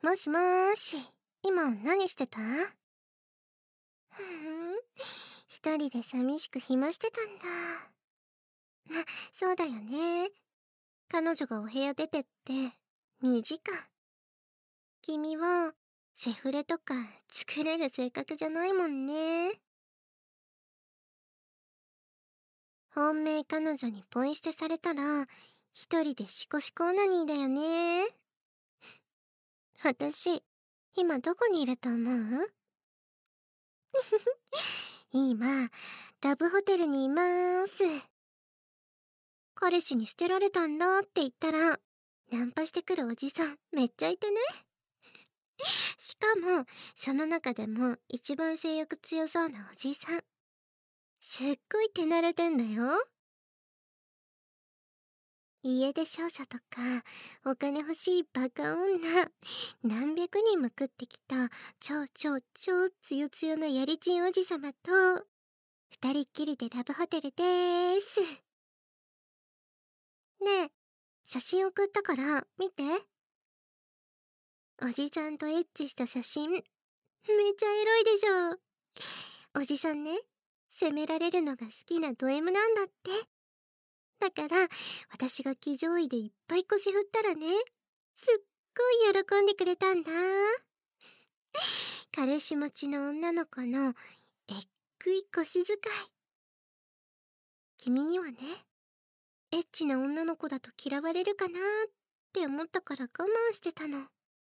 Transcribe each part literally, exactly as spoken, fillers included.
もしもーし、今何してた？ふーん、一人で寂しく暇してたんだ。ま、そうだよね。彼女がお部屋出てってにじかん。君はセフレとか作れる性格じゃないもんね。本命彼女にポイ捨てされたら一人でシコシコオナニーだよね。私、今どこにいると思う？今、ラブホテルにいまーす。彼氏に捨てられたんだって言ったら、ナンパしてくるおじさんめっちゃいてね。しかも、その中でも一番性欲強そうなおじさん。すっごい手慣れてんだよ。家出少女とか、お金欲しいバカ女、何百人も食ってきた超超超つよつよのやりちんおじさまと、二人っきりでラブホテルでーす。ねえ、写真送ったから見て。おじさんとエッチした写真。めちゃエロいでしょ。おじさんね、責められるのが好きなド M なんだって。だから、私が騎乗位でいっぱい腰振ったらね、すっごい喜んでくれたんだ。彼氏持ちの女の子のえっくい腰使い。君にはね、エッチな女の子だと嫌われるかなって思ったから我慢してたの。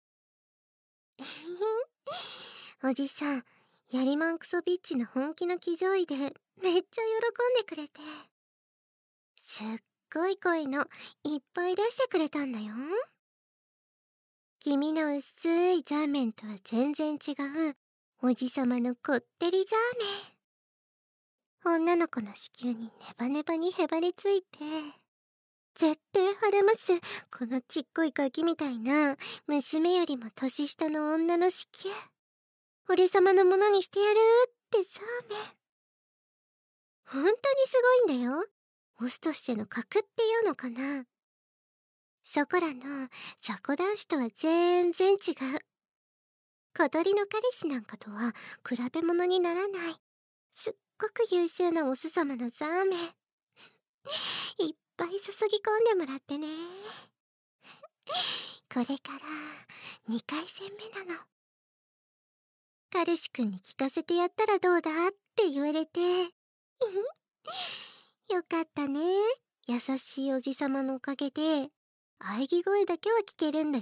おじさん、やりまんクソビッチの本気の騎乗位でめっちゃ喜んでくれて。すっごい声のいっぱい出してくれたんだよ。君の薄いザーメンとは全然違うおじさまのこってりザーメン。女の子の子宮にネバネバにへばりついて、絶対腫れます、このちっこいガキみたいな娘よりも年下の女の子宮。俺様のものにしてやるってザーメン。本当にすごいんだよ。オスとしての格っていうのかな。そこらの雑魚男子とは全然違う。小鳥の彼氏なんかとは比べ物にならない。すっごく優秀なオス様のザーメン。いっぱい注ぎ込んでもらってね。これからにかい戦目なの。彼氏くんに聞かせてやったらどうだって言われて。よかったね。優しいおじさまのおかげで喘ぎ声だけは聞けるんだよ。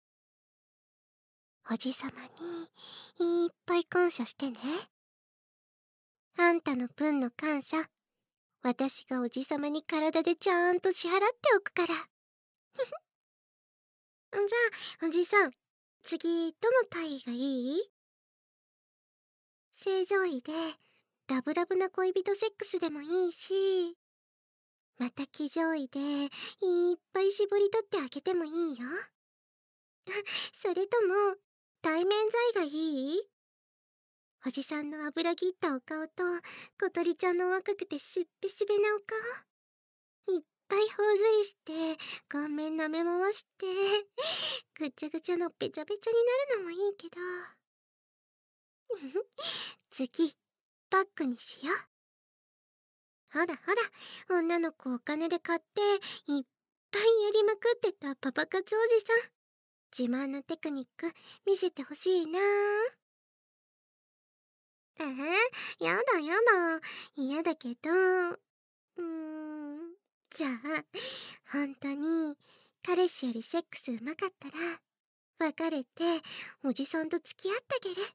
おじさまにいっぱい感謝してね。あんたの分の感謝、私がおじさまに体でちゃんと支払っておくから。じゃあ、おじさん、次、どの体位がいい？正常位で、ラブラブな恋人セックスでもいいし、また騎乗位で、いっぱい絞り取ってあげてもいいよ。それとも、対面剤がいい？おじさんの油切ったお顔と、小鳥ちゃんの若くてすっぺすべなお顔。いっぱい頬ずりして、顔面舐め回して、ぐちゃぐちゃのべちゃべちゃになるのもいいけど。次、バッグにしよう。ほらほら、女の子お金で買って、いっぱいやりまくってたパパ活おじさん。自慢のテクニック見せてほしいな。えー、やだやだ。嫌だけど。うーん。じゃあ、本当に、彼氏よりセックスうまかったら、別れて、おじさんと付き合ってあげる。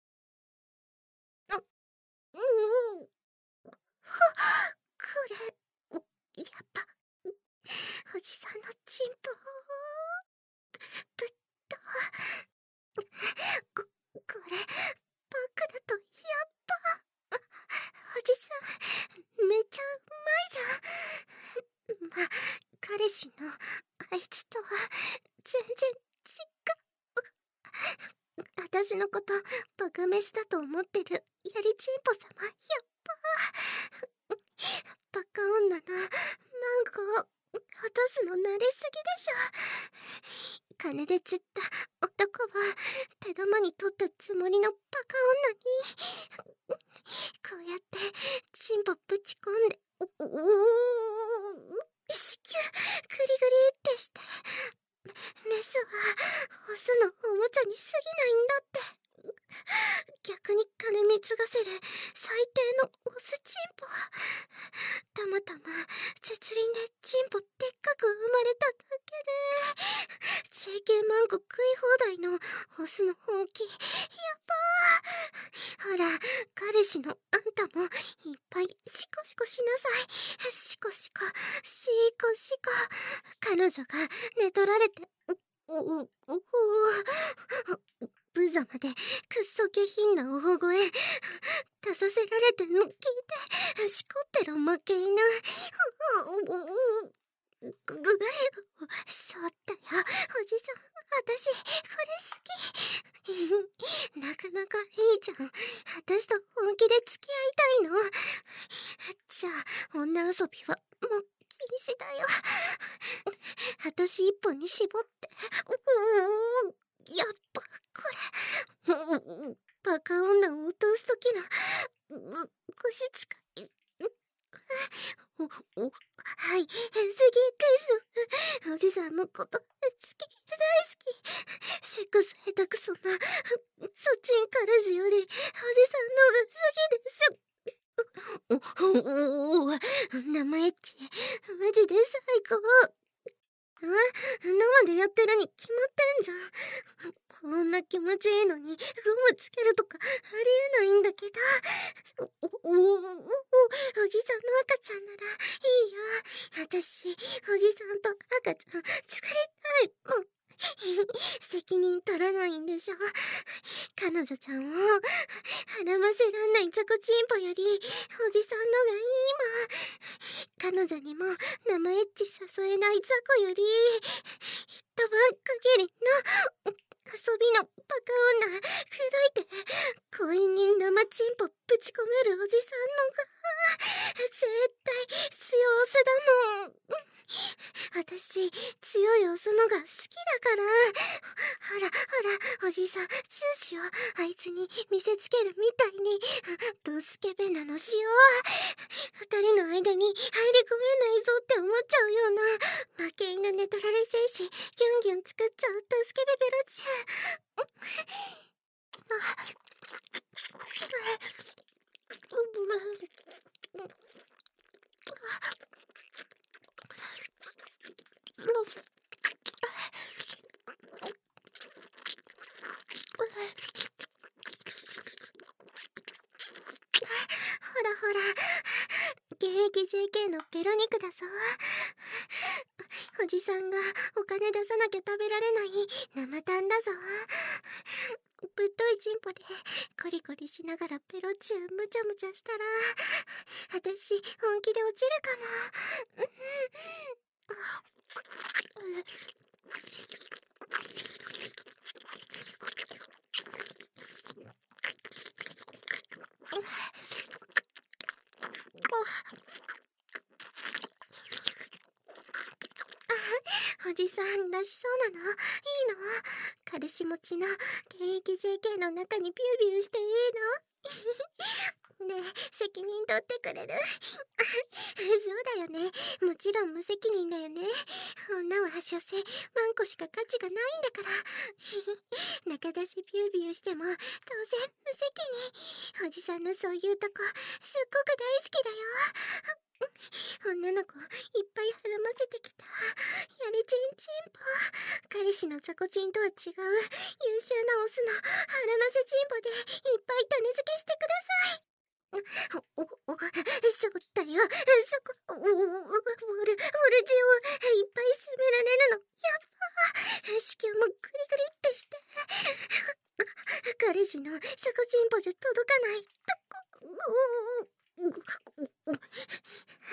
う、うん。はっ、これ、やっぱ、おじさんのチンポ、ぶっと、こ、これ、バカだと、やっぱ、おじさん、めちゃうまいじゃん。ま、彼氏の、あいつとは、全然違う。私のこと、バカメスだと思ってる、やりちんぽ様、やっぱ。バカ女な、なんか、落とすの慣れすぎでしょ。金で釣った男は手玉に取ったつもりのバカ女にこうやってチンポぶち込んで、おおお子宮グリグリってして、メスはオスのおもちゃに過ぎないんだって。逆に金貢がせる最低のオスチンポはたまたま絶倫でチンポでっかく生まれただけで ジェーケー マンゴ食い放題のオスの本気やばー。ほら彼氏のあんたもいっぱいシコシコしなさい。シコシコシコシコ。彼女が寝取られておおおお無様でくっそ下品な大声出させられてんの聞いてしこってる負け犬。ぐぐそうだよおじさん、私これ好き。なかなかいいじゃん。私と本気で付き合いたいの。じゃあ女遊びはもう禁止だよ。私一本に絞っておおやっぱこれバカ女を落とす時の腰使い。おおはい次です。おじさんのこと好き大好き。セックス下手くそなそちん彼氏よりおじさんのが好きです。おおお生エッチマジで最高。あ、生でやってるに決まってんじゃん。こんな気持ちいいのにゴムつけるとかありえないんだけど。おおおおおじさんの赤ちゃんならいいよ。私おじさんと赤ちゃん作りたいもん。責任取らないんでしょ。彼女ちゃんを孕ませらんないザコチンポよりおじさんのがいいもん。彼女にも生エッチ誘えないザコより一晩限りの遊びのバカ女砕いて公園に生チンポぶち込めるおじさんのが絶対強オスだもん。私強いオスのが好きだから。ほらほらおじさんチューしよう。あいつに見せつけるみたいにドスケベなのしよう。二人の間に入り込めないぞって思っちゃうような負け犬寝取られ精子ギュンギュン作っちゃうドスケベベロチュほらほら現役 ジェーケー のベロ肉だぞ。おじさんがお金出さなきゃ食べられない生タンだぞ。ぶっといチンポでコリコリしながらペロチュームチャムチャしたら私本気で落ちるかも。おじさんらしそうなのいいの。彼氏持ちの現役 ジェーケー の中にビュービューしていいの。ねえ責任取ってくれる。そうだよね、もちろん無責任だよね。女は所詮ワンコしか価値がないんだから中出しビュービューしても当然無責任。おじさんのそういうとこすっごく大好きだよ。女の子いっぱいはらませてきたやりちんちんぽ。彼氏のザコチンとは違う優秀なオスのはらませチンポでいっぱい種付けしてください。おおおそうだよそこおおおオルオルジオいっぱい攻められるのやっぱ。子宮もグリグリってして彼氏のザコチンポじゃ届かないとこ。はい、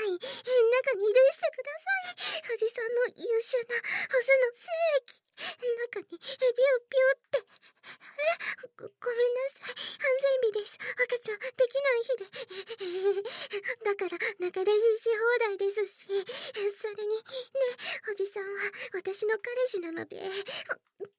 中に入れしてください。おじさんの優秀なオスの精液中にビュービューって。えご、ごめんなさい、安全日です。赤ちゃんできない日でだから中出しし放題ですし、それにねおじさんは私の彼氏なので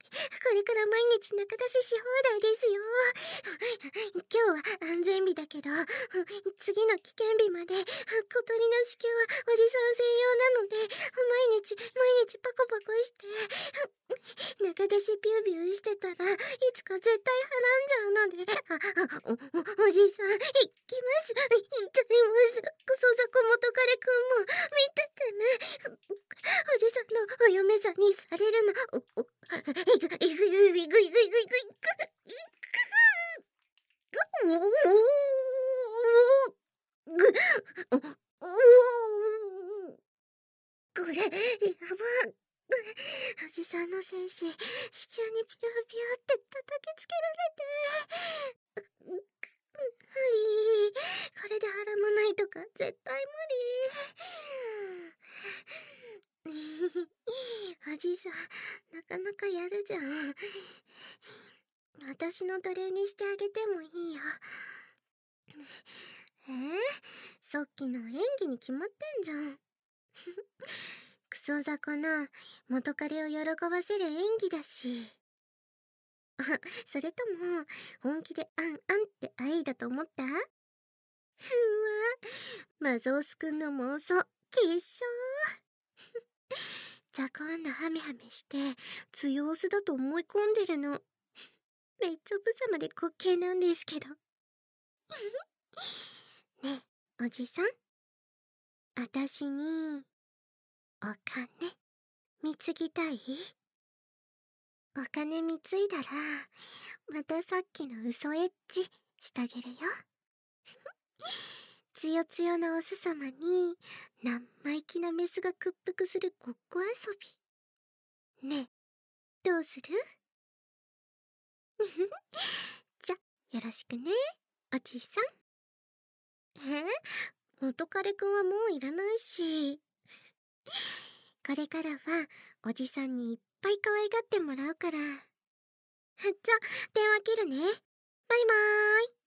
これから毎日仲出しし放題ですよ。今日は安全日だけど、次の危険日まで小鳥の子宮はおじさん専用なので、毎日毎日パコパコして仲出しビュービューしてたらいつか絶対はらんじゃうので、あおおおじさん行きます。行っちゃいます。クソザコ元彼くんも見ててね。おじさんのお嫁さんにされるの。おおいくいくいくいくいくいくいくいくいくおおぐおおこれやば。おじさんの精子子宮にビュービューって叩きつけられて、無理。これではらまないとか絶対無理。おじさんなかなかやるじゃん。私の奴隷にしてあげてもいいよ。えー、さっきの演技に決まってんじゃん。クソ雑魚な元彼を喜ばせる演技だし。あ、それとも本気であんあんって愛だと思った？うわ、マゾースくんの妄想きっしょー。雑魚女ハメハメして強オスだと思い込んでるの。めっちゃブサまで滑稽なんですけど。ねえ、おじさん。あたしに、お金、貢ぎたい？お金貢いだら、またさっきの嘘エッチしたげるよ。つよつよなオス様に、生意気なメスが屈服するごっこ遊び。ねえ、どうする？じゃ、よろしくね、おじさん。え？元彼くんはもういらないし。これからはおじさんにいっぱい可愛がってもらうから。じゃ、電話切るね。バイバーイ。